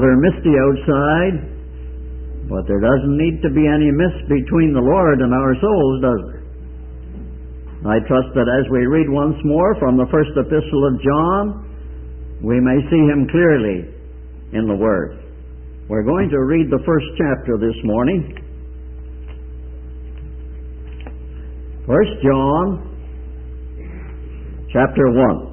rather misty outside, but there doesn't need to be any mist between the Lord and our souls, does there? I trust that as we read once more from the first epistle of John, we may see him clearly in the Word. We're going to read the first chapter this morning. 1 John chapter 1.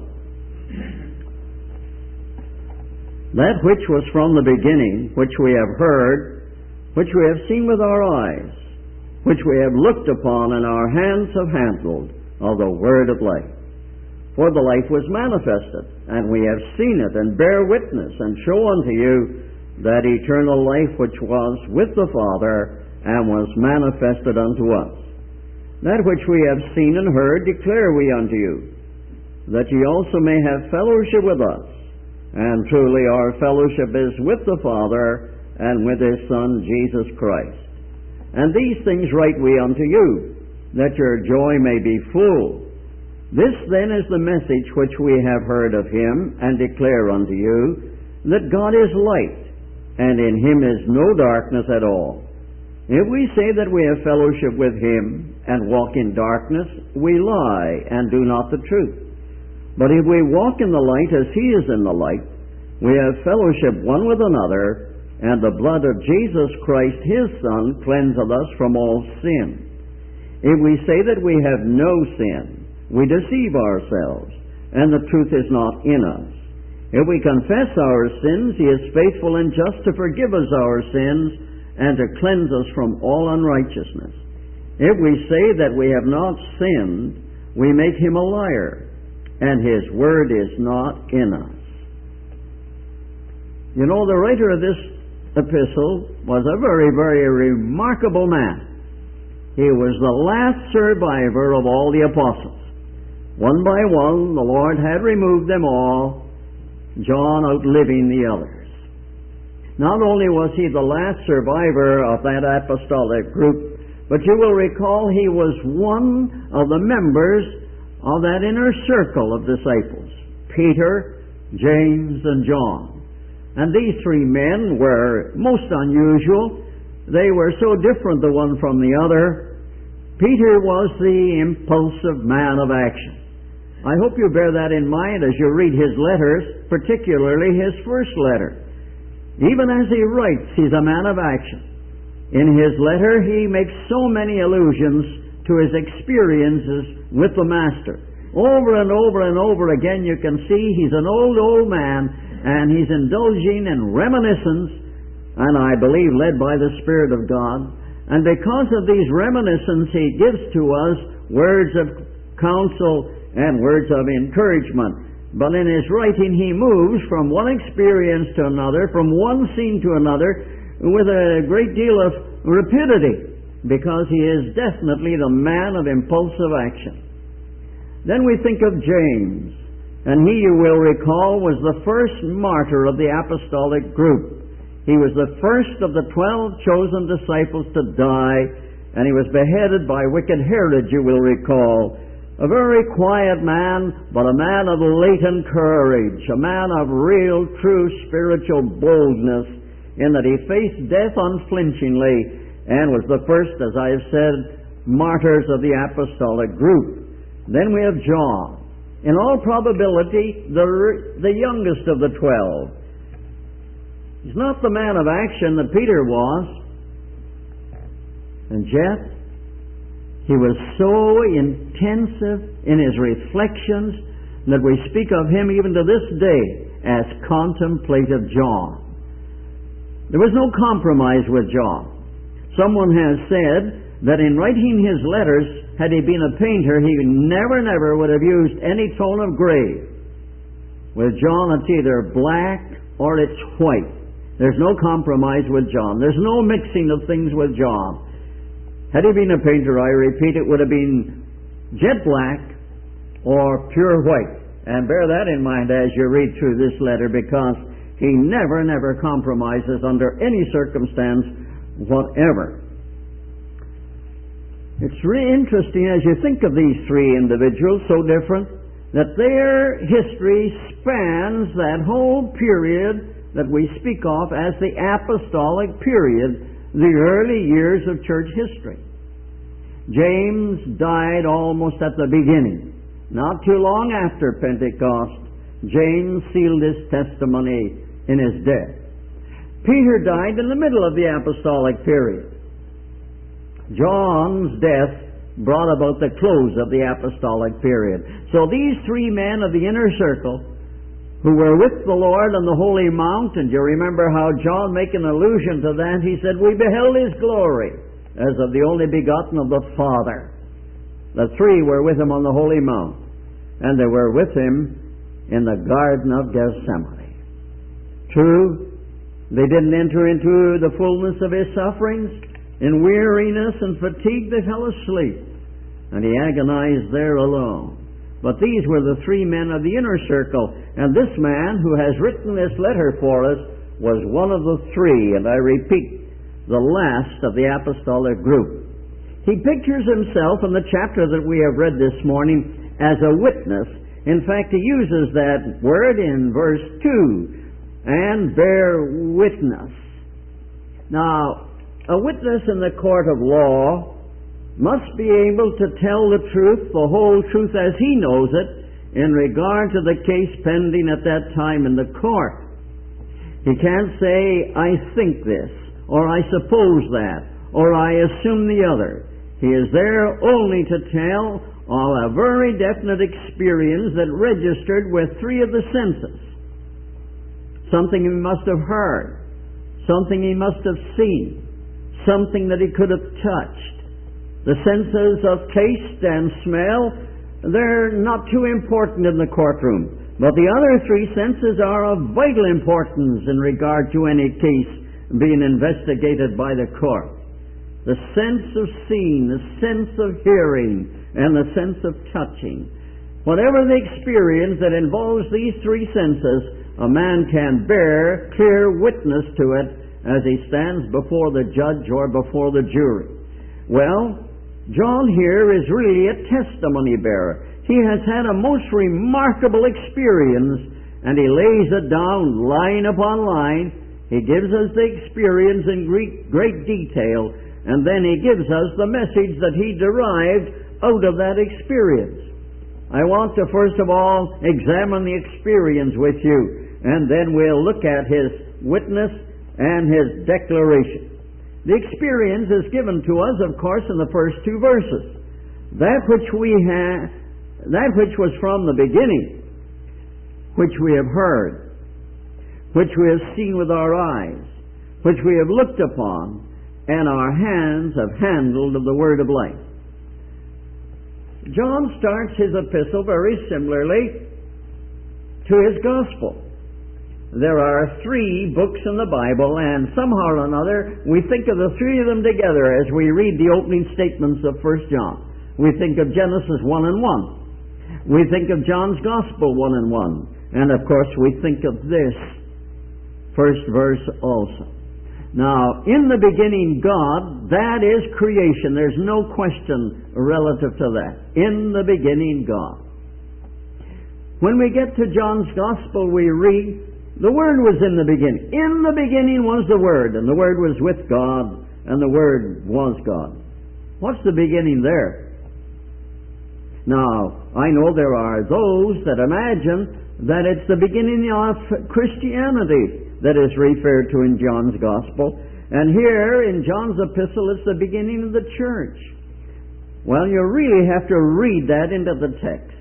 That which was from the beginning, which we have heard, which we have seen with our eyes, which we have looked upon and our hands have handled, of the word of life. For the life was manifested, and we have seen it, and bear witness, and show unto you that eternal life which was with the Father, and was manifested unto us. That which we have seen and heard declare we unto you, that ye also may have fellowship with us. And truly our fellowship is with the Father, and with His Son Jesus Christ. And these things write we unto you, that your joy may be full. This then is the message which we have heard of Him, and declare unto you, that God is light, and in Him is no darkness at all. If we say that we have fellowship with Him, and walk in darkness, we lie, and do not the truth. But if we walk in the light as He is in the light, we have fellowship one with another, and the blood of Jesus Christ, His Son, cleanseth us from all sin. If we say that we have no sin, we deceive ourselves, and the truth is not in us. If we confess our sins, He is faithful and just to forgive us our sins, and to cleanse us from all unrighteousness. If we say that we have not sinned, we make Him a liar, and His word is not in us. You know, the writer of this epistle was a very, very remarkable man. He was the last survivor of all the apostles. One by one, the Lord had removed them all, John outliving the others. Not only was he the last survivor of that apostolic group, but you will recall he was one of the members of that inner circle of disciples, Peter, James, and John. And these three men were most unusual. They were so different the one from the other. Peter was the impulsive man of action. I hope you bear that in mind as you read his letters, particularly his first letter. Even as he writes, he's a man of action. In his letter, he makes so many allusions to his experiences with the Master. Over and over and over again, you can see he's an old man, and he's indulging in reminiscence, and I believe led by the Spirit of God. And because of these reminiscences, he gives to us words of counsel and words of encouragement. But in his writing, he moves from one experience to another, from one scene to another, with a great deal of rapidity, because he is definitely the man of impulsive action. Then we think of James, and he, you will recall, was the first martyr of the apostolic group. He was the first of the 12 chosen disciples to die, and he was beheaded by wicked Herod, you will recall. A very quiet man, but a man of latent courage, a man of real, true spiritual boldness, in that he faced death unflinchingly and was the first, as I have said, martyrs of the apostolic group. Then we have John. In all probability, the youngest of the 12. He's not the man of action that Peter was. And yet, he was so intensive in his reflections that we speak of him even to this day as contemplative John. There was no compromise with John. Someone has said that in writing his letters, had he been a painter, he never would have used any tone of gray. With John, it's either black or it's white. There's no compromise with John. There's no mixing of things with John. Had he been a painter, I repeat, it would have been jet black or pure white. And bear that in mind as you read through this letter, because he never compromises under any circumstance whatever. It's really interesting as you think of these three individuals, so different, that their history spans that whole period that we speak of as the apostolic period, the early years of church history. James died almost at the beginning. Not too long after Pentecost, James sealed his testimony in his death. Peter died in the middle of the apostolic period. John's death brought about the close of the apostolic period. So these three men of the inner circle who were with the Lord on the Holy Mount, and you remember how John, making allusion to that, he said, "We beheld his glory as of the only begotten of the Father." The three were with him on the Holy Mount, and they were with him in the Garden of Gethsemane. True, they didn't enter into the fullness of his sufferings. In weariness and fatigue they fell asleep, and he agonized there alone. But these were the three men of the inner circle, and this man who has written this letter for us was one of the three, and I repeat, the last of the apostolic group. He pictures himself in the chapter that we have read this morning as a witness. In fact, he uses that word in verse 2, and bear witness. Now, a witness in the court of law must be able to tell the truth, the whole truth as he knows it, in regard to the case pending at that time in the court. He can't say, "I think this," or "I suppose that," or "I assume the other." He is there only to tell of a very definite experience that registered with three of the senses. Something he must have heard, something he must have seen, something that he could have touched. The senses of taste and smell, they're not too important in the courtroom. But the other three senses are of vital importance in regard to any case being investigated by the court. The sense of seeing, the sense of hearing, and the sense of touching. Whatever the experience that involves these three senses, a man can bear clear witness to it as he stands before the judge or before the jury. Well, John here is really a testimony bearer. He has had a most remarkable experience, and he lays it down line upon line. He gives us the experience in great detail, and then he gives us the message that he derived out of that experience. I want to first of all examine the experience with you, and then we'll look at his witness and his declaration. The experience is given to us, of course, in the first two verses. That which was from the beginning, which we have heard, which we have seen with our eyes, which we have looked upon, and our hands have handled of the word of life. John starts his epistle very similarly to his gospel. There are three books in the Bible, and somehow or another we think of the three of them together as we read the opening statements of 1 John. We think of Genesis 1 and 1. We think of John's Gospel 1 and 1. And of course we think of this first verse also. Now, in the beginning God, that is creation. There's no question relative to that. In the beginning God. When we get to John's Gospel, we read, the Word was in the beginning. In the beginning was the Word, and the Word was with God, and the Word was God. What's the beginning there? Now, I know there are those that imagine that it's the beginning of Christianity that is referred to in John's Gospel. And here in John's epistle, it's the beginning of the church. Well, you really have to read that into the text.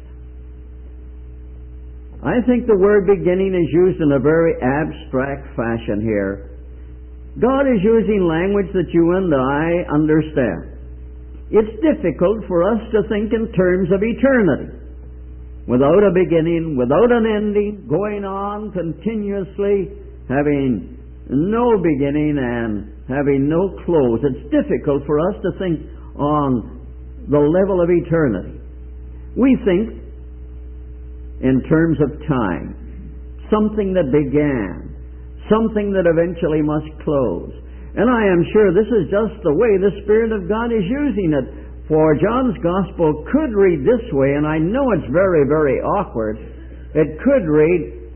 I think the word beginning is used in a very abstract fashion here. God is using language that you and I understand. It's difficult for us to think in terms of eternity. Without a beginning, without an ending, going on continuously, having no beginning and having no close. It's difficult for us to think on the level of eternity. We think in terms of time, something that began, something that eventually must close. And I am sure this is just the way the Spirit of God is using it. For John's Gospel could read this way, and I know it's very, very awkward. It could read,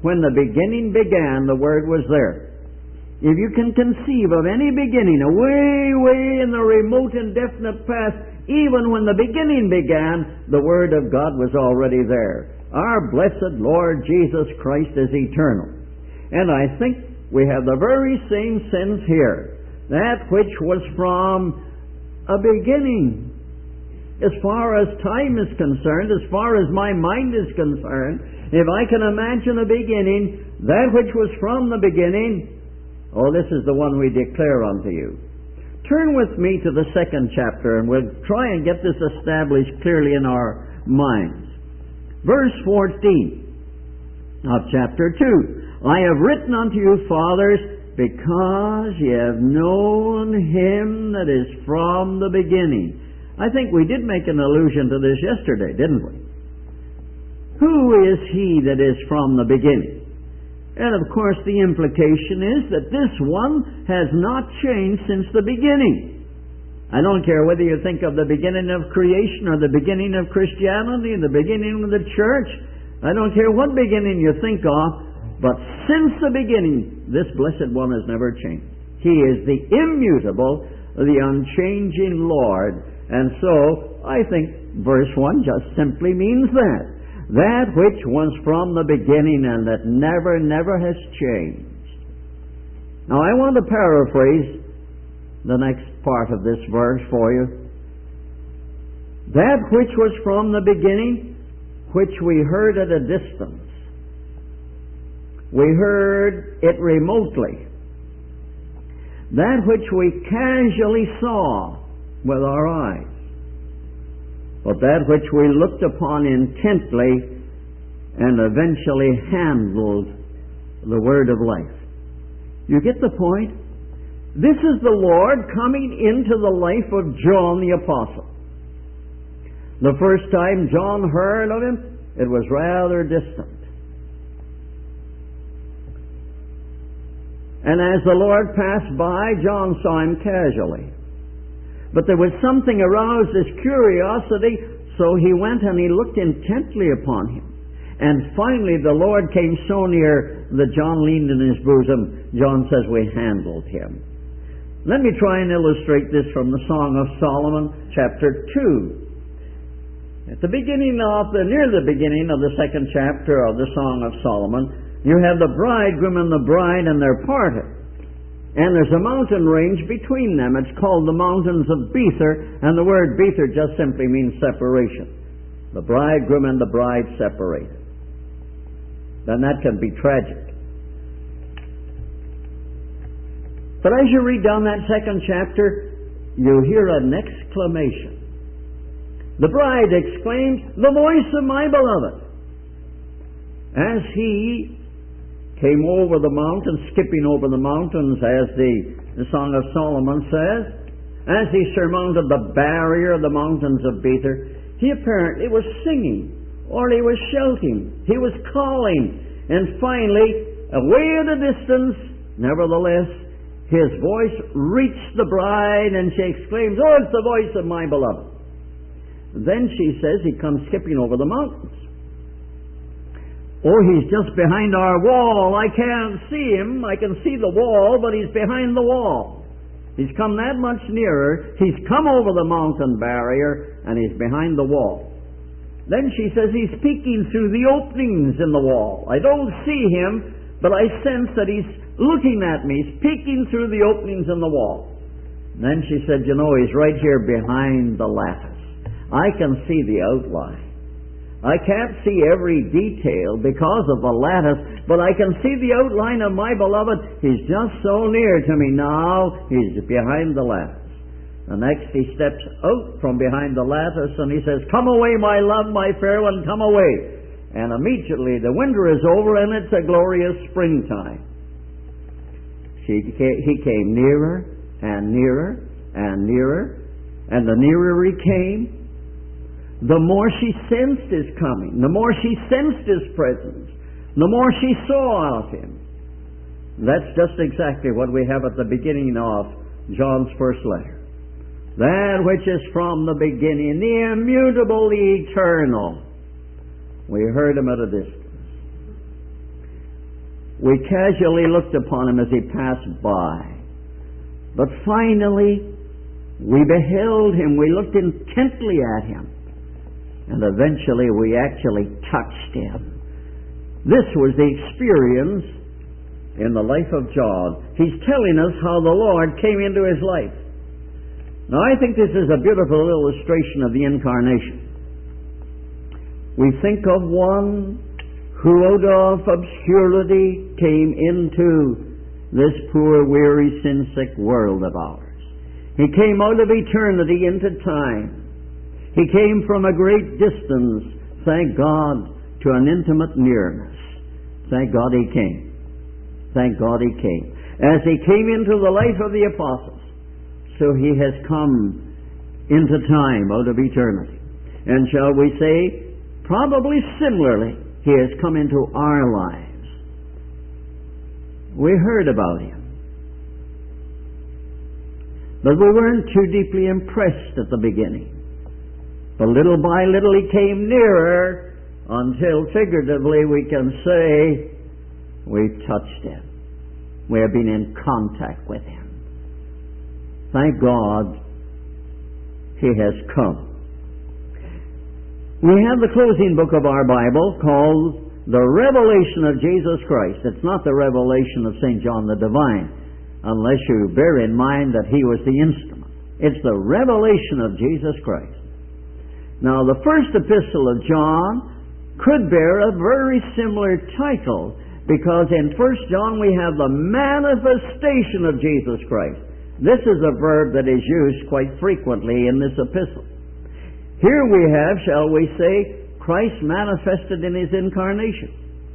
when the beginning began, the Word was there. If you can conceive of any beginning, way in the remote indefinite past, even when the beginning began, the Word of God was already there. Our blessed Lord Jesus Christ is eternal. And I think we have the very same sense here. That which was from a beginning. As far as time is concerned, as far as my mind is concerned, if I can imagine a beginning, that which was from the beginning, this is the one we declare unto you. Turn with me to the 2nd chapter, and we'll try and get this established clearly in our minds. Verse 14 of chapter 2. I have written unto you, fathers, because ye have known him that is from the beginning. I think we did make an allusion to this yesterday, didn't we? Who is he that is from the beginning? And of course the implication is that this one has not changed since the beginning. I don't care whether you think of the beginning of creation or the beginning of Christianity, the beginning of the church. I don't care what beginning you think of, but since the beginning, this blessed one has never changed. He is the immutable, the unchanging Lord. And so, I think verse 1 just simply means that. That which was from the beginning and that never has changed. Now, I want to paraphrase the next part of this verse for you. That which was from the beginning, which we heard at a distance. We heard it remotely. That which we casually saw with our eyes. But that which we looked upon intently and eventually handled, the word of life. You get the point? This is the Lord coming into the life of John the Apostle. The first time John heard of him, it was rather distant. And as the Lord passed by, John saw him casually. But there was something aroused his curiosity, so he went and he looked intently upon him. And finally the Lord came so near that John leaned in his bosom. John says, we handled him. Let me try and illustrate this from the Song of Solomon, chapter 2. At the beginning near the beginning of the 2nd chapter of the Song of Solomon, you have the bridegroom and the bride, and they're parted. And there's a mountain range between them. It's called the Mountains of Bether, and the word Bether just simply means separation. The bridegroom and the bride separated. Then that can be tragic. But as you read down that 2nd chapter, you hear an exclamation. The bride exclaims, the voice of my beloved. As he came over the mountains, skipping over the mountains, as the Song of Solomon says, as he surmounted the barrier of the mountains of Bether, he apparently was singing, or he was shouting, he was calling, and finally, away at a distance, nevertheless, his voice reached the bride, and she exclaims, oh, it's the voice of my beloved. Then she says he comes skipping over the mountains. Oh, he's just behind our wall. I can't see him. I can see the wall, but he's behind the wall. He's come that much nearer. He's come over the mountain barrier, and he's behind the wall. Then she says he's peeking through the openings in the wall. I don't see him, but I sense that he's looking at me. He's peeking through the openings in the wall. And then she said, you know, he's right here behind the lattice. I can see the outline. I can't see every detail because of the lattice, but I can see the outline of my beloved. He's just so near to me now. He's behind the lattice. The next he steps out from behind the lattice and he says, come away, my love, my fair one, come away. And immediately the winter is over and it's a glorious springtime. He came nearer and nearer and nearer, and the nearer he came, the more she sensed his coming, the more she sensed his presence, the more she saw of him. That's just exactly what we have at the beginning of John's first letter. That which is from the beginning, the immutable, the eternal. We heard him at a distance. We casually looked upon him as he passed by. But finally, we beheld him. We looked intently at him. And eventually we actually touched him. This was the experience in the life of John. He's telling us how the Lord came into his life. Now, I think this is a beautiful illustration of the incarnation. We think of one who out of obscurity came into this poor, weary, sin-sick world of ours. He came out of eternity into time. He came from a great distance, thank God, to an intimate nearness. Thank God he came. Thank God he came. As he came into the life of the apostles, so he has come into time out of eternity. And shall we say, probably similarly, he has come into our lives. We heard about him, but we weren't too deeply impressed at the beginning. But little by little he came nearer until figuratively we can say we touched him. We have been in contact with him. Thank God he has come. We have the closing book of our Bible called The Revelation of Jesus Christ. It's not the revelation of St. John the Divine, unless you bear in mind that he was the instrument. It's the revelation of Jesus Christ. Now, the first epistle of John could bear a very similar title, because in 1 John we have the manifestation of Jesus Christ. This is a verb that is used quite frequently in this epistle. Here we have, shall we say, Christ manifested in his incarnation.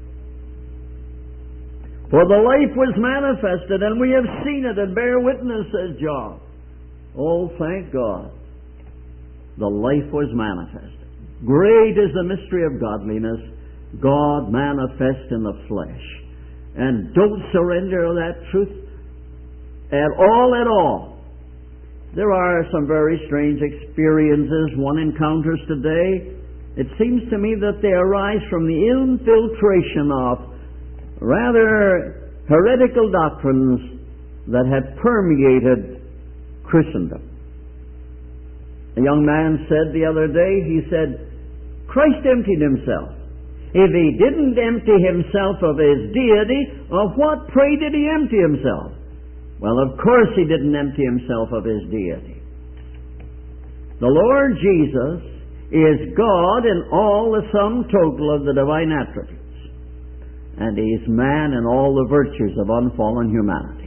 For the life was manifested, and we have seen it and bear witness, says John. Oh, thank God. The life was manifested. Great is the mystery of godliness, God manifest in the flesh. And don't surrender that truth at all. There are some very strange experiences one encounters today. It seems to me that they arise from the infiltration of rather heretical doctrines that had permeated Christendom. A young man said the other day, he said, Christ emptied himself. If he didn't empty himself of his deity, of what, pray, did he empty himself? Well, of course he didn't empty himself of his deity. The Lord Jesus is God in all the sum total of the divine attributes. And he is man in all the virtues of unfallen humanity.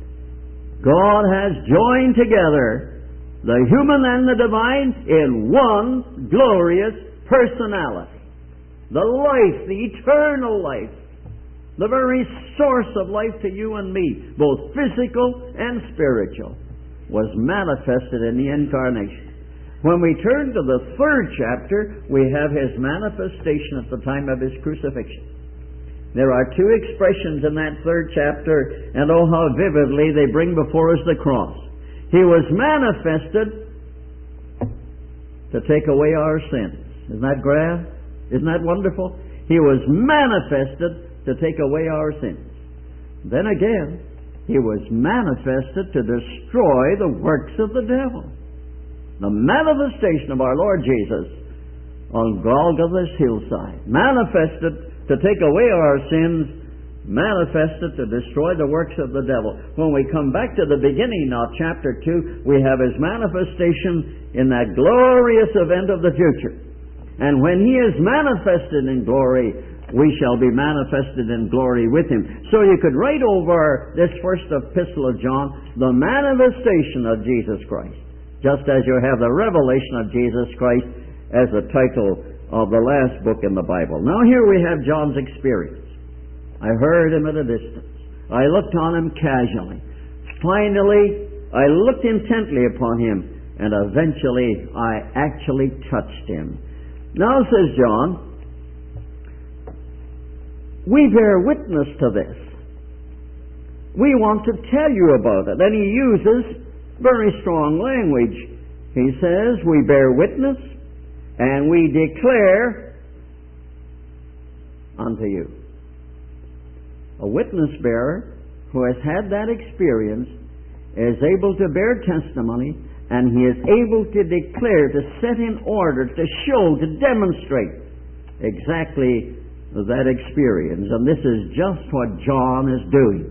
God has joined together the human and the divine in one glorious personality. The life, the eternal life, the very source of life to you and me, both physical and spiritual, was manifested in the incarnation. When we turn to the 3rd chapter, we have his manifestation at the time of his crucifixion. There are 2 expressions in that 3rd chapter, and oh, how vividly they bring before us the cross. He was manifested to take away our sins. Isn't that grand? Isn't that wonderful? He was manifested to take away our sins. Then again, he was manifested to destroy the works of the devil. The manifestation of our Lord Jesus on Golgotha's hillside, manifested to take away our sins, manifested to destroy the works of the devil. When we come back to the beginning of chapter 2, we have his manifestation in that glorious event of the future. And when he is manifested in glory, we shall be manifested in glory with him. So you could write over this first epistle of John, the manifestation of Jesus Christ, just as you have the revelation of Jesus Christ as the title of the last book in the Bible. Now here we have John's experience. I heard him at a distance. I looked on him casually. Finally, I looked intently upon him, and eventually I actually touched him. Now, says John, we bear witness to this. We want to tell you about it. And he uses very strong language. He says, we bear witness and we declare unto you. A witness bearer who has had that experience is able to bear testimony, and he is able to declare, to set in order, to show, to demonstrate exactly that experience. And this is just what John is doing.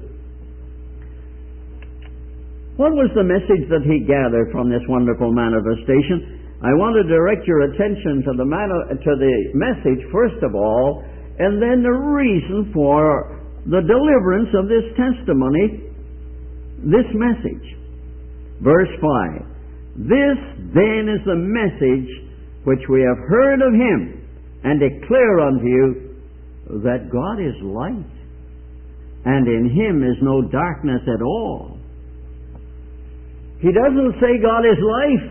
What was the message that he gathered from this wonderful manifestation? I want to direct your attention to the message, first of all, and then the reason for the deliverance of this testimony, this message. Verse 5. This then is the message which we have heard of him, and declare unto you that God is light, and in him is no darkness at all. He doesn't say God is life.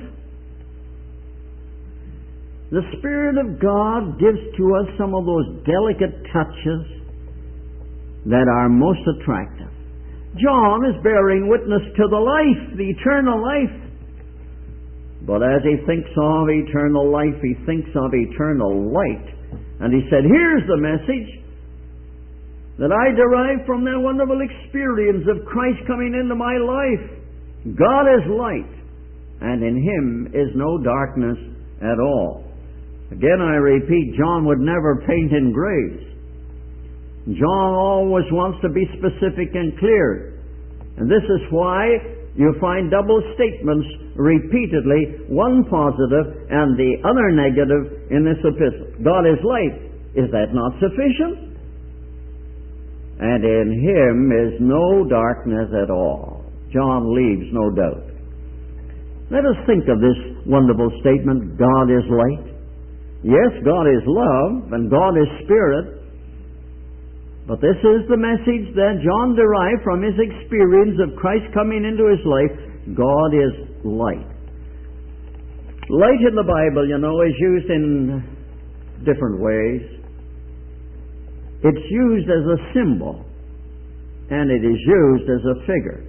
The Spirit of God gives to us some of those delicate touches that are most attractive. John is bearing witness to the life, the eternal life. But as he thinks of eternal life, he thinks of eternal light. And he said, here's the message that I derived from that wonderful experience of Christ coming into my life. God is light, and in him is no darkness at all. Again, I repeat, John would never paint in grays. John always wants to be specific and clear. And this is why you find double statements repeatedly, one positive and the other negative in this epistle. God is light. Is that not sufficient? And in him is no darkness at all. John leaves no doubt. Let us think of this wonderful statement, God is light. Yes, God is love, and God is spirit. But this is the message that John derived from his experience of Christ coming into his life. God is light. Light in the Bible, is used in different ways. It's used as a symbol, and it is used as a figure.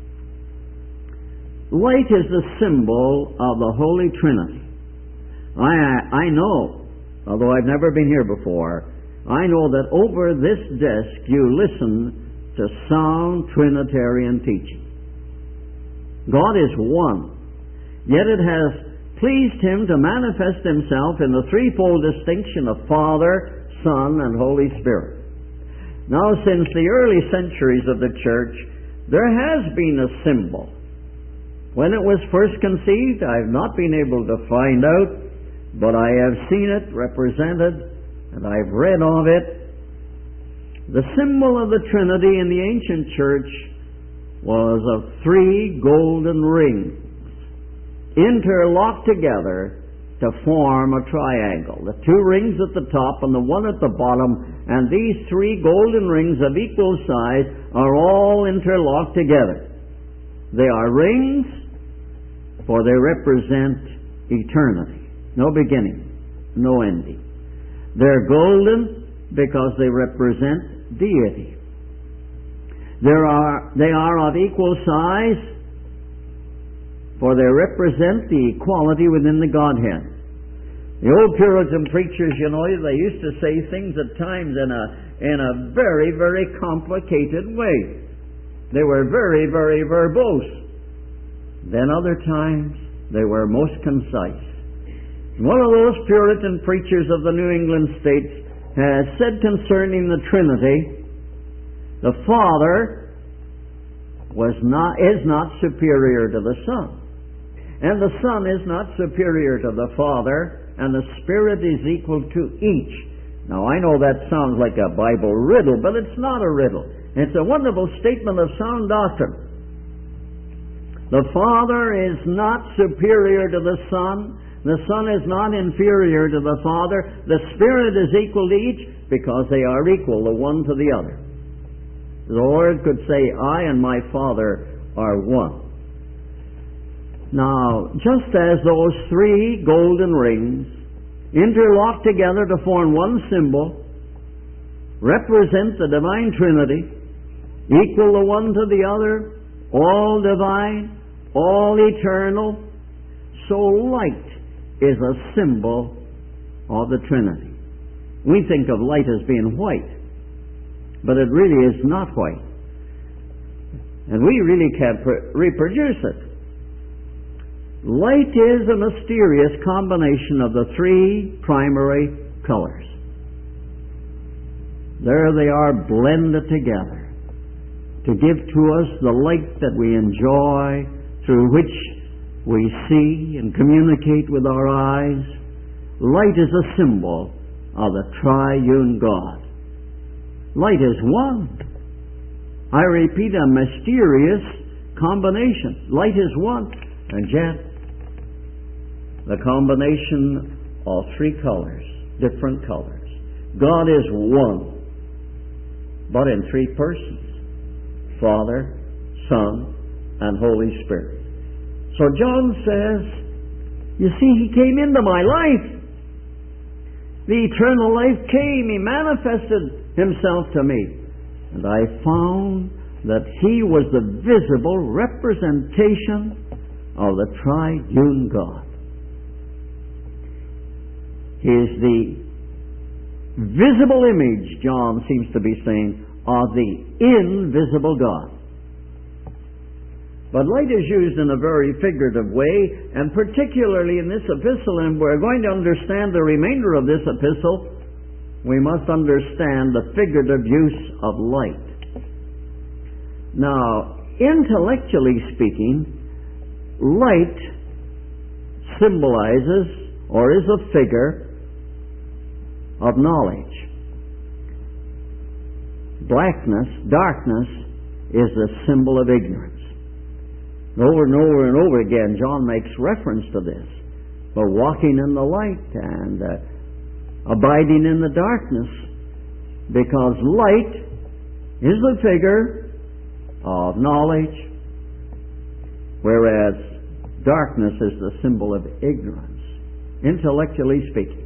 Light is the symbol of the Holy Trinity. I know, although I've never been here before, I know that over this desk you listen to sound Trinitarian teaching. God is one, yet it has pleased him to manifest himself in the threefold distinction of Father, Son, and Holy Spirit. Now, since the early centuries of the church, there has been a symbol. When it was first conceived, I have not been able to find out, but I have seen it represented, and I've read of it. The symbol of the Trinity in the ancient church was of 3 golden rings, interlocked together to form a triangle. The 2 rings at the top and the 1 at the bottom, and these 3 golden rings of equal size are all interlocked together. They are rings, for they represent eternity. No beginning, no ending. They're golden because they represent deity. They are of equal size, for they represent the equality within the Godhead. The old Puritan preachers, they used to say things at times in a very, very complicated way. They were very, very verbose. Then other times, they were most concise. One of those Puritan preachers of the New England states has said concerning the Trinity, the Father is not superior to the Son, and the Son is not superior to the Father, and the Spirit is equal to each. Now, I know that sounds like a Bible riddle, but it's not a riddle. It's a wonderful statement of sound doctrine. The Father is not superior to the Son. The Son is not inferior to the Father. The Spirit is equal to each because they are equal, the one to the other. The Lord could say, I and my Father are one. Now, just as those 3 golden rings, interlocked together to form one symbol, represent the divine Trinity, equal the one to the other, all divine, all eternal, so light is a symbol of the Trinity. We think of light as being white. but it really is not white. And we really can't reproduce it. Light is a mysterious combination of the three primary colors. There they are blended together to give to us the light that we enjoy, through which we see and communicate with our eyes. Light is a symbol of the triune God. Light is one. I repeat, a mysterious combination. Light is one, and yet the combination of three colors, different colors. God is one, but in three persons: Father, Son, and Holy Spirit. So John says, you see, He came into my life. The eternal life came. He manifested Himself to me. And I found that He was the visible representation of the triune God. He is the visible image, John seems to be saying, of the invisible God. But light is used in a very figurative way, and particularly in this epistle, and we're going to understand the remainder of this epistle, we must understand the figurative use of light. Now, intellectually speaking, light symbolizes or is a figure of knowledge. Darkness is the symbol of ignorance. Over and over and over again, John makes reference to this. But walking in the light and abiding in the darkness, because light is the figure of knowledge, whereas darkness is the symbol of ignorance, intellectually speaking.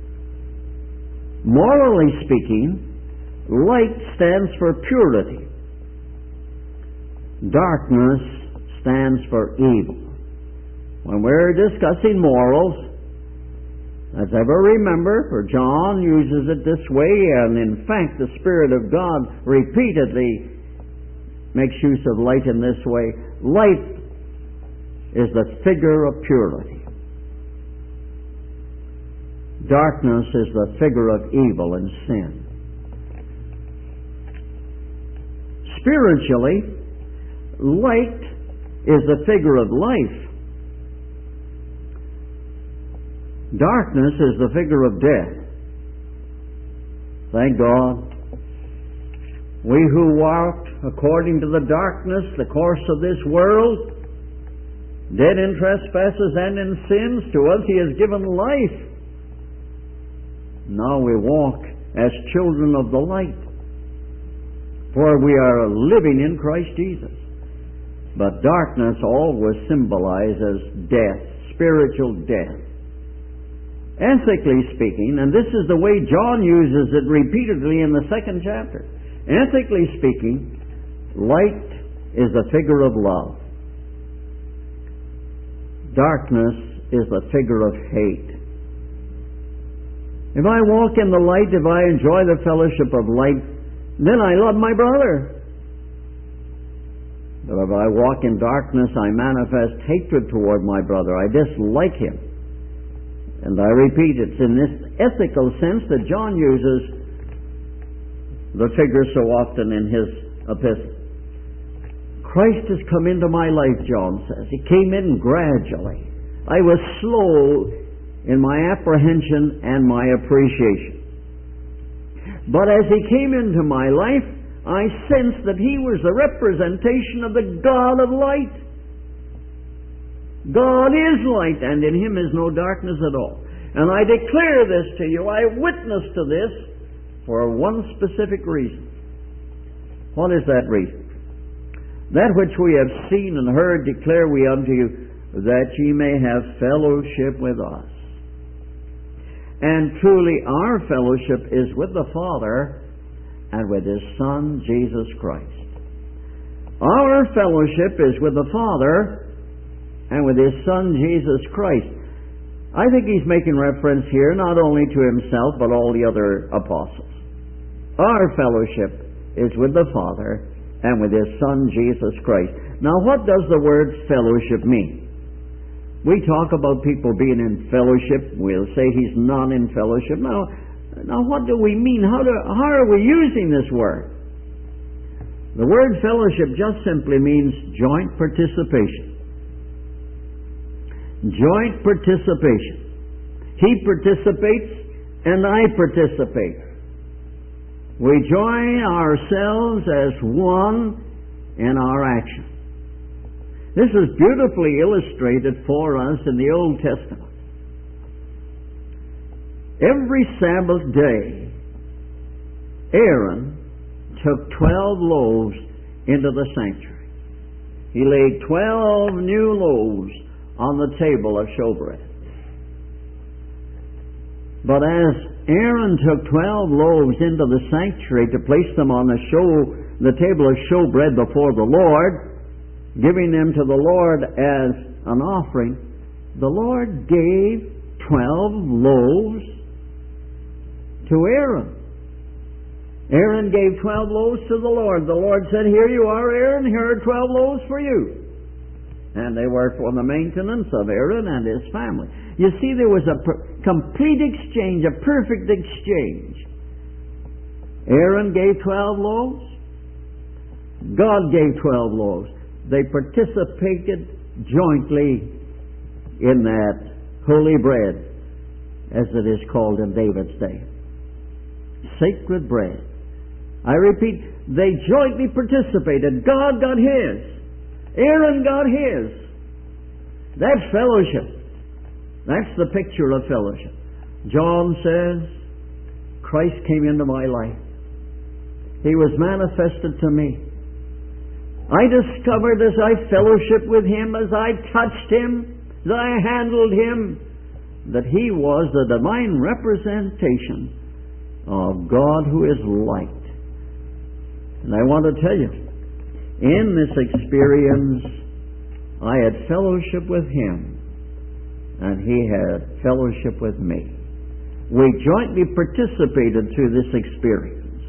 Morally speaking, light stands for purity. Darkness stands for evil. When we're discussing morals, as ever remember, for John uses it this way, and in fact the Spirit of God repeatedly makes use of light in this way. Light is the figure of purity. Darkness is the figure of evil and sin. Spiritually, light is the figure of life. Darkness is the figure of death. Thank God. We who walked according to the darkness, the course of this world, dead in trespasses and in sins, to us He has given life. Now we walk as children of the light, for we are living in Christ Jesus. But darkness always symbolizes death, spiritual death. Ethically speaking, and this is the way John uses it repeatedly in the 2nd chapter. Ethically speaking, light is the figure of love. Darkness is the figure of hate. If I walk in the light, if I enjoy the fellowship of light, then I love my brother. But if I walk in darkness, I manifest hatred toward my brother. I dislike him. And I repeat, it's in this ethical sense that John uses the figure so often in his epistle. Christ has come into my life, John says. He came in gradually. I was slow in my apprehension and my appreciation. But as He came into my life, I sensed that He was the representation of the God of light. God is light, and in Him is no darkness at all. And I declare this to you. I witness to this for one specific reason. What is that reason? That which we have seen and heard declare we unto you, that ye may have fellowship with us. And truly our fellowship is with the Father and with His Son, Jesus Christ. Our fellowship is with the Father and with His Son, Jesus Christ. I think he's making reference here not only to himself, but all the other apostles. Our fellowship is with the Father and with His Son, Jesus Christ. Now, what does the word fellowship mean? We talk about people being in fellowship. We'll say he's not in fellowship. Now what do we mean? How are we using this word? The word fellowship just simply means joint participation. Joint participation. He participates and I participate. We join ourselves as one in our action. This is beautifully illustrated for us in the Old Testament. Every Sabbath day, Aaron took 12 loaves into the sanctuary. He laid 12 new loaves on the table of showbread. But as Aaron took 12 loaves into the sanctuary to place them on the table of showbread before the Lord, giving them to the Lord as an offering, the Lord gave 12 loaves to Aaron. Aaron gave 12 loaves to the Lord. The Lord said, "Here you are, Aaron, here are 12 loaves for you." And they were for the maintenance of Aaron and his family. You see, there was a complete exchange, a perfect exchange. Aaron gave 12 loaves. God gave 12 loaves. They participated jointly in that holy bread, as it is called in David's day. Sacred bread. I repeat, they jointly participated. God got His. Aaron got His. That's fellowship. That's the picture of fellowship. John says, Christ came into my life. He was manifested to me. I discovered as I fellowshiped with Him, as I touched Him, as I handled Him, that He was the divine representation of God who is light. And I want to tell you, in this experience, I had fellowship with Him, and He had fellowship with me. We jointly participated through this experience.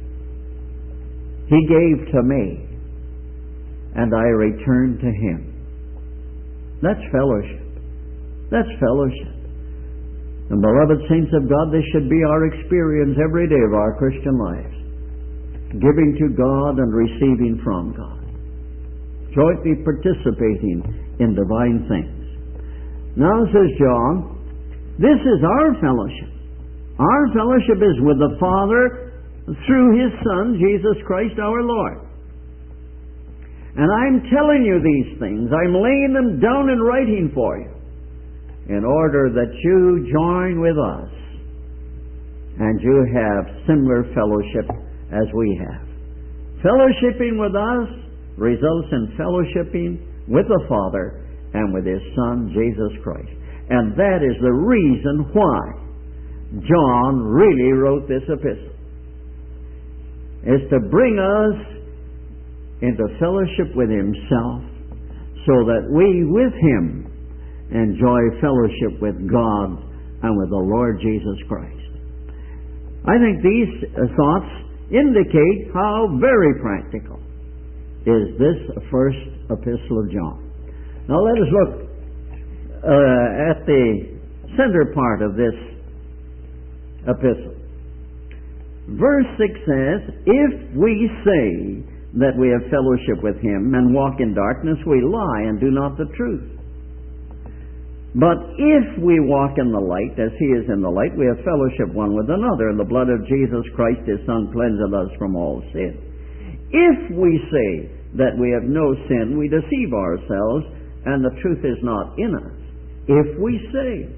He gave to me, and I returned to Him. That's fellowship. That's fellowship. And beloved saints of God, this should be our experience every day of our Christian lives. Giving to God and receiving from God. Jointly participating in divine things. Now, says John, this is our fellowship. Our fellowship is with the Father through His Son, Jesus Christ our Lord. And I'm telling you these things. I'm laying them down in writing for you in order that you join with us and you have similar fellowship as we have. Fellowshipping with us results in fellowshipping with the Father and with His Son, Jesus Christ. And that is the reason why John really wrote this epistle. Is to bring us into fellowship with Himself so that we with Him enjoy fellowship with God and with the Lord Jesus Christ. I think these thoughts indicate how very practical is this first epistle of John. Now let us look at the center part of this epistle. Verse 6 says, "If we say that we have fellowship with Him and walk in darkness, we lie and do not the truth. But if we walk in the light, as He is in the light, we have fellowship one with another, and the blood of Jesus Christ, His Son, cleanseth us from all sin. If we say that we have no sin, we deceive ourselves, and the truth is not in us. If we say,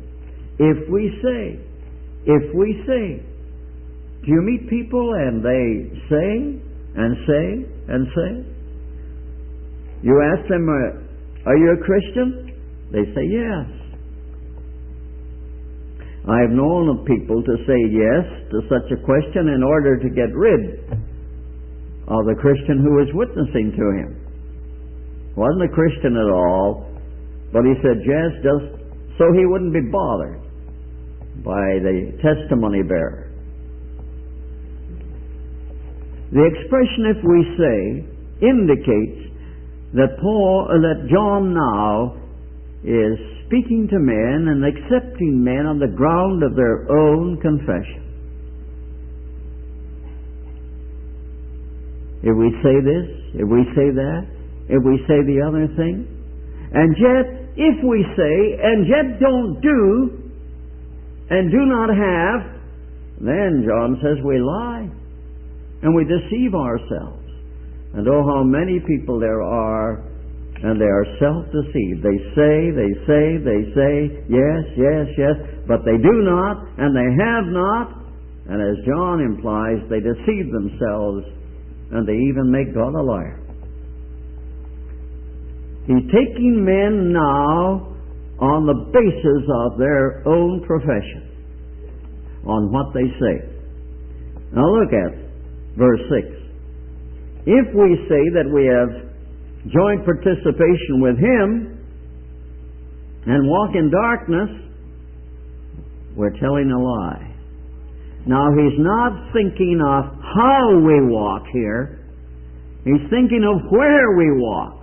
do you meet people and they say and say and say? You ask them, are you a Christian? They say yes. I've known of people to say yes to such a question in order to get rid of the Christian who was witnessing to him. Wasn't a Christian at all, but he said yes just so he wouldn't be bothered by the testimony bearer. The expression "if we say" indicates that John now is speaking to men and accepting men on the ground of their own confession. If we say this, if we say that, if we say the other thing, and yet, if we say, and yet don't do, and do not have, then John says we lie, and we deceive ourselves. And oh, how many people there are, and they are self-deceived. They say, yes, but they do not, and they have not, and as John implies, they deceive themselves, and they even make God a liar. He's taking men now on the basis of their own profession, on what they say. Now look at verse 6. If we say that we have joint participation with Him and walk in darkness, we're telling a lie. Now, He's not thinking of how we walk here. He's thinking of where we walk.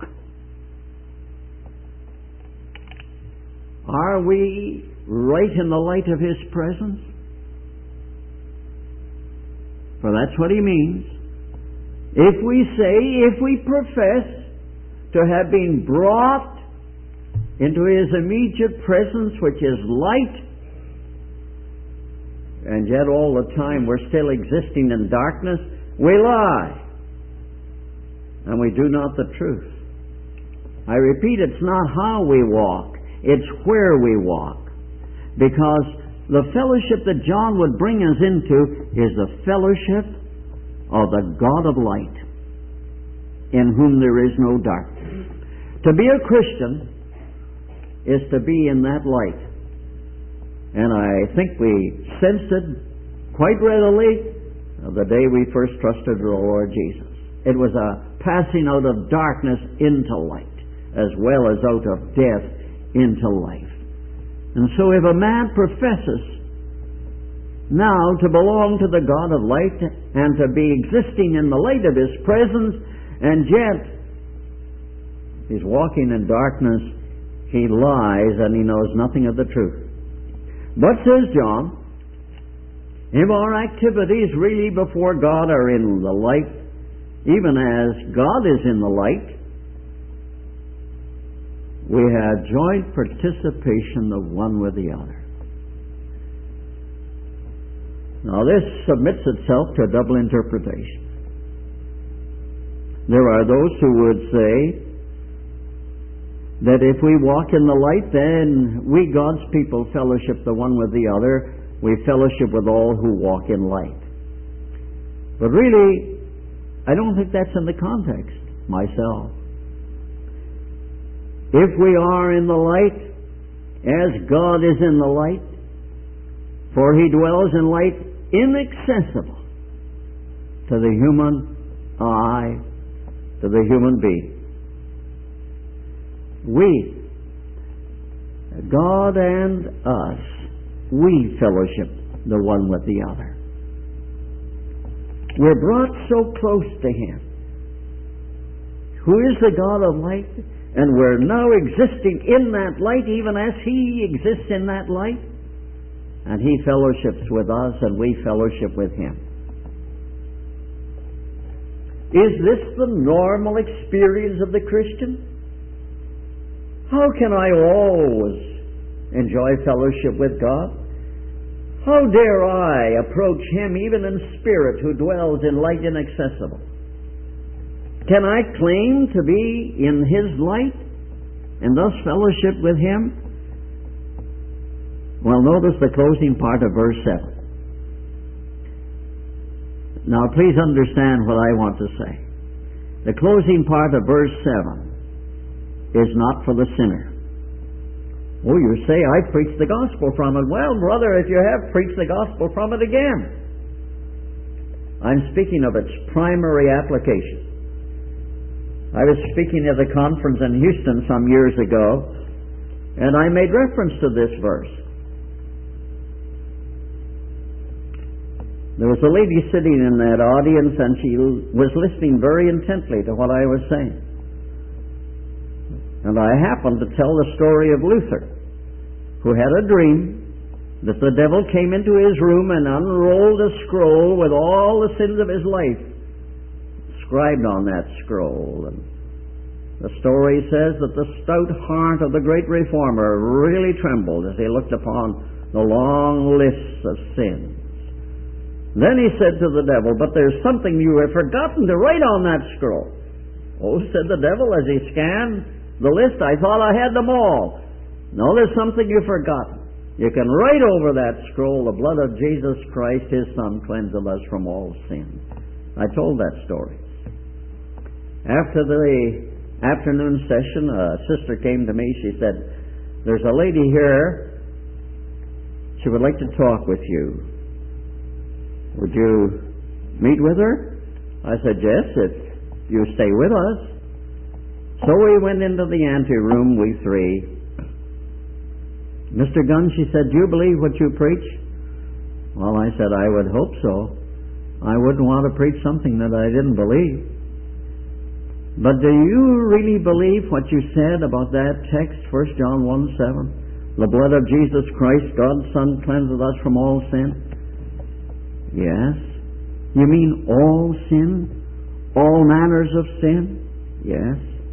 Are we right in the light of His presence? For that's what He means. If we profess to have been brought into His immediate presence, which is light, and yet all the time we're still existing in darkness, we lie, and we do not the truth. I repeat, it's not how we walk, it's where we walk. Because the fellowship that John would bring us into is the fellowship of the God of light, in whom there is no darkness. To be a Christian is to be in that light. And I think we sensed it quite readily the day we first trusted the Lord Jesus. It was a passing out of darkness into light, as well as out of death into life. And so if a man professes now to belong to the God of light and to be existing in the light of His presence, and yet he's walking in darkness, he lies and he knows nothing of the truth. But, says John, if our activities really before God are in the light, even as God is in the light, we have joint participation the one with the other. Now this submits itself to a double interpretation. There are those who would say that if we walk in the light, then we, God's people, fellowship the one with the other. We fellowship with all who walk in light. But really, I don't think that's in the context, myself. If we are in the light, as God is in the light, for He dwells in light inaccessible to the human eye, to the human being. We, God and us, we fellowship the one with the other. We're brought so close to Him, who is the God of light, and we're now existing in that light even as He exists in that light, and He fellowships with us and we fellowship with Him. Is this the normal experience of the Christian? How can I always enjoy fellowship with God? How dare I approach Him even in spirit who dwells in light inaccessible? Can I claim to be in His light and thus fellowship with Him? Well, notice the closing part of verse 7. Now, please understand what I want to say. The closing part of verse 7 is not for the sinner. Oh, you say, I preached the gospel from it. Well, brother, if you have preached the gospel from it again. I'm speaking of its primary application. I was speaking at a conference in Houston some years ago, and I made reference to this verse. There was a lady sitting in that audience, and she was listening very intently to what I was saying. And I happened to tell the story of Luther, who had a dream that the devil came into his room and unrolled a scroll with all the sins of his life inscribed on that scroll. And the story says that the stout heart of the great reformer really trembled as he looked upon the long lists of sins. Then he said to the devil, "But there's something you have forgotten to write on that scroll." "Oh," said the devil as he scanned the list, "I thought I had them all." "No, there's something you've forgotten. You can write over that scroll, the blood of Jesus Christ, His Son, cleanseth us from all sin." I told that story. After the afternoon session, a sister came to me. She said, "There's a lady here. She would like to talk with you. Would you meet with her?" I said, "Yes, if you stay with us." So we went into the anteroom, we three. "Mr. Gunn," she said, "do you believe what you preach?" Well, I said, "I would hope so. I wouldn't want to preach something that I didn't believe." "But do you really believe what you said about that text, 1 John 1:7? The blood of Jesus Christ, God's Son, cleanseth us from all sin?" "Yes." "You mean all sin? All manners of sin?" "Yes."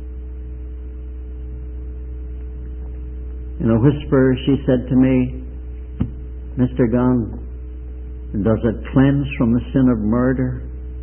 In a whisper, she said to me, "Mr. Gunn, does it cleanse from the sin of murder?"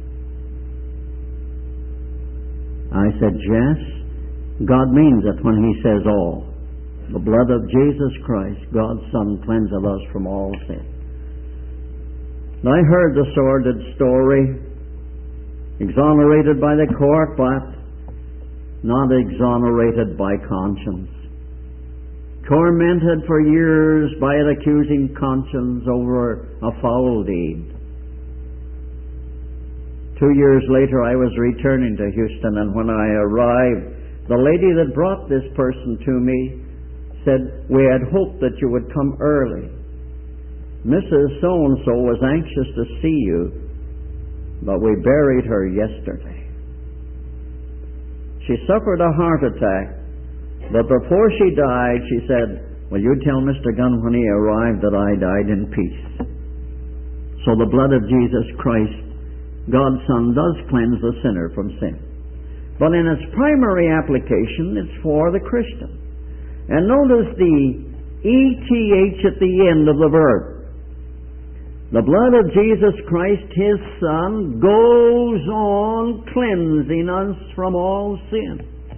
I said, "Yes. God means it when He says all. The blood of Jesus Christ, God's Son, cleanseth us from all sin." And I heard the sordid story, exonerated by the court, but not exonerated by conscience. Tormented for years by an accusing conscience over a foul deed. 2 years later, I was returning to Houston, and when I arrived, the lady that brought this person to me said, "We had hoped that you would come early. Mrs. So-and-so was anxious to see you, but we buried her yesterday. She suffered a heart attack, but before she died, she said, 'Will you tell Mr. Gunn when he arrived that I died in peace?' So the blood of Jesus Christ, God's Son, does cleanse the sinner from sin. But in its primary application, it's for the Christian. And notice the ETH at the end of the verb. The blood of Jesus Christ, His Son, goes on cleansing us from all sin.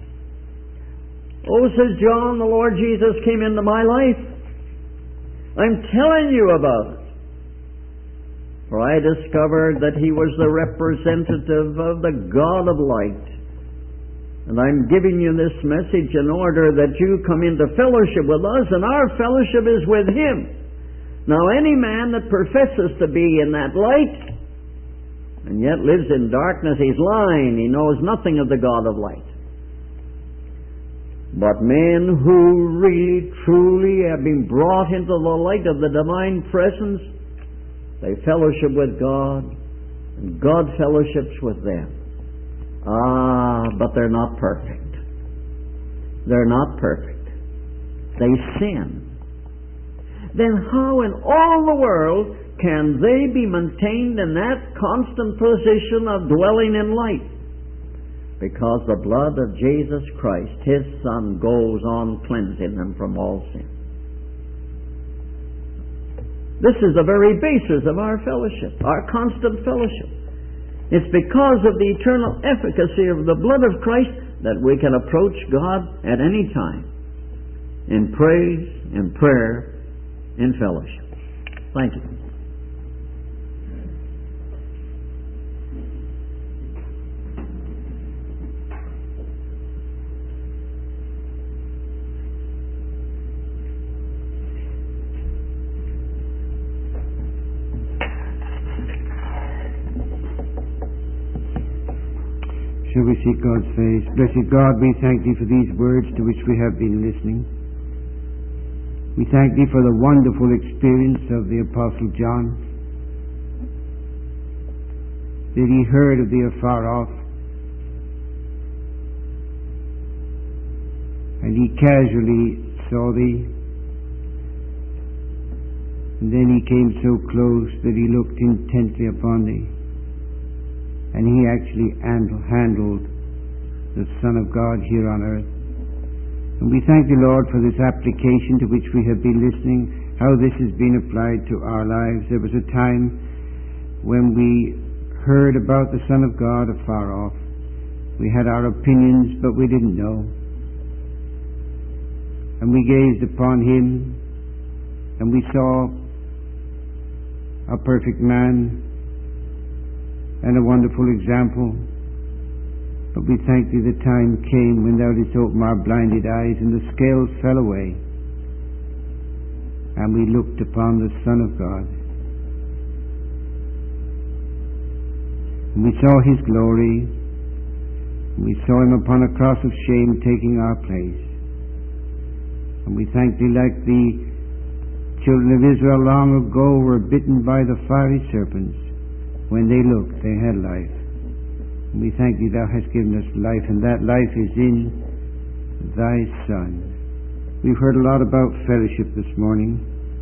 Oh, says John, the Lord Jesus came into my life. I'm telling you about it. For I discovered that He was the representative of the God of light. And I'm giving you this message in order that you come into fellowship with us, and our fellowship is with Him. Now, any man that professes to be in that light and yet lives in darkness, he's lying. He knows nothing of the God of light. But men who really, truly have been brought into the light of the divine presence, they fellowship with God, and God fellowships with them. But they're not perfect. They're not perfect. They sin. Then how in all the world can they be maintained in that constant position of dwelling in light? Because the blood of Jesus Christ, His Son, goes on cleansing them from all sin. This is the very basis of our fellowship, our constant fellowship. It's because of the eternal efficacy of the blood of Christ that we can approach God at any time in praise, in prayer, in fellowship. Thank you. Shall we seek God's face? Blessed God, we thank Thee for these words to which we have been listening. We thank Thee for the wonderful experience of the Apostle John. that he heard of thee afar off, and he casually saw thee, and then he came so close that he looked intently upon thee, and he actually handled the Son of God here on earth. And we thank the Lord for this application to which we have been listening, how this has been applied to our lives. There was a time when we heard about the Son of God afar off. We had our opinions, but we didn't know. And we gazed upon him, and we saw a perfect man and a wonderful example. But we thank thee the time came when thou didst open our blinded eyes, and the scales fell away, and we looked upon the Son of God. And we saw his glory, and we saw him upon a cross of shame taking our place. And we thank thee, like the children of Israel long ago were bitten by the fiery serpents. When they looked, they had life. And we thank thee, thou hast given us life, and that life is in thy Son. We've heard a lot about fellowship this morning,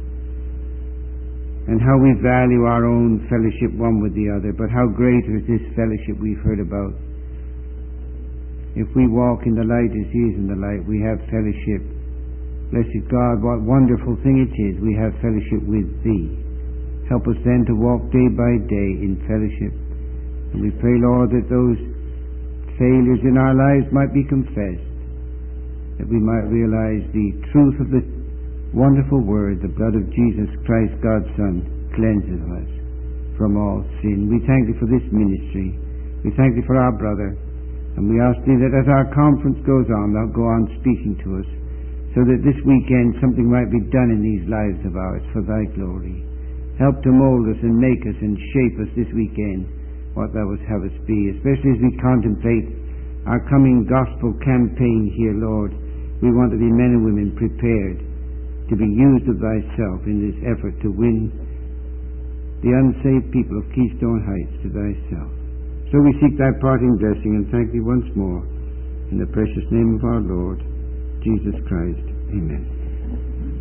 and how we value our own fellowship one with the other, but how greater is this fellowship we've heard about. If we walk in the light as he is in the light, we have fellowship. Blessed God, what wonderful thing it is we have fellowship with thee. Help us then to walk day by day in fellowship. And we pray, Lord, that those failures in our lives might be confessed, that we might realize the truth of the wonderful word, the blood of Jesus Christ, God's Son, cleanses us from all sin. We thank thee for this ministry. We thank thee for our brother. And we ask thee that as our conference goes on, thou go on speaking to us, so that this weekend something might be done in these lives of ours for thy glory. Help to mold us and make us and shape us this weekend, what thou wouldst have us be, especially as we contemplate our coming gospel campaign here, Lord. We want to be men and women prepared to be used of thyself in this effort to win the unsaved people of Keystone Heights to thyself. So we seek thy parting blessing and thank thee once more in the precious name of our Lord Jesus Christ. Amen.